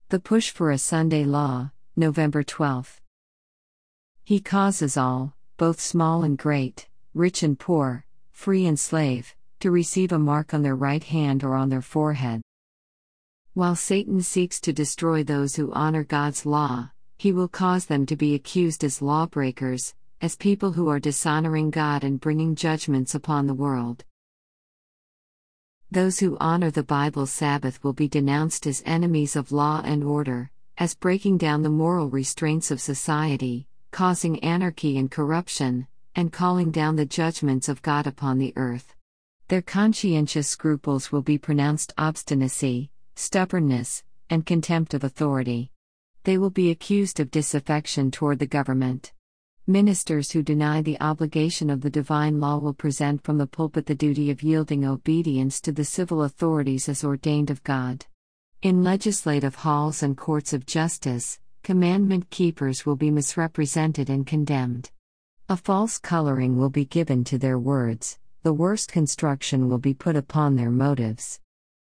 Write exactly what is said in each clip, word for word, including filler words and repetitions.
The Push for a Sunday Law, November twelfth. He causes all, both small and great, rich and poor, free and slave, to receive a mark on their right hand or on their forehead. While Satan seeks to destroy those who honor God's law, he will cause them to be accused as lawbreakers, as people who are dishonoring God and bringing judgments upon the world. Those who honor the Bible's Sabbath will be denounced as enemies of law and order, as breaking down the moral restraints of society, causing anarchy and corruption, and calling down the judgments of God upon the earth. Their conscientious scruples will be pronounced obstinacy, stubbornness, and contempt of authority. They will be accused of disaffection toward the government. Ministers who deny the obligation of the divine law will present from the pulpit the duty of yielding obedience to the civil authorities as ordained of God. In legislative halls and courts of justice, commandment keepers will be misrepresented and condemned. A false coloring will be given to their words, the worst construction will be put upon their motives.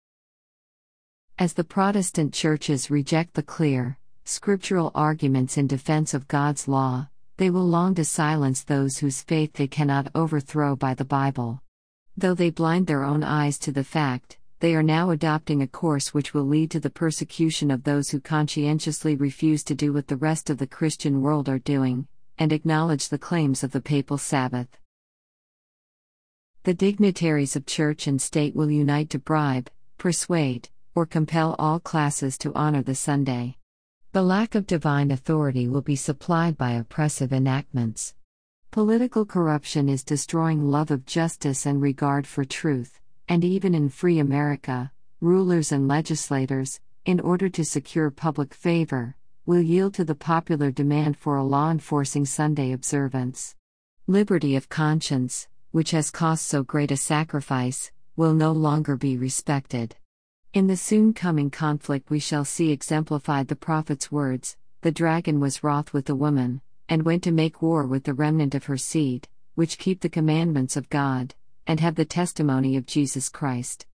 As the Protestant churches reject the clear, scriptural arguments in defense of God's law, they will long to silence those whose faith they cannot overthrow by the Bible. Though they blind their own eyes to the fact, they are now adopting a course which will lead to the persecution of those who conscientiously refuse to do what the rest of the Christian world are doing, and acknowledge the claims of the papal Sabbath. The dignitaries of church and state will unite to bribe, persuade, or compel all classes to honor the Sunday. The lack of divine authority will be supplied by oppressive enactments. Political corruption is destroying love of justice and regard for truth, and even in free America, rulers and legislators, in order to secure public favor, will yield to the popular demand for a law enforcing Sunday observance. Liberty of conscience, which has cost so great a sacrifice, will no longer be respected. In the soon coming conflict we shall see exemplified the prophet's words, "The dragon was wroth with the woman, and went to make war with the remnant of her seed, which keep the commandments of God, and have the testimony of Jesus Christ."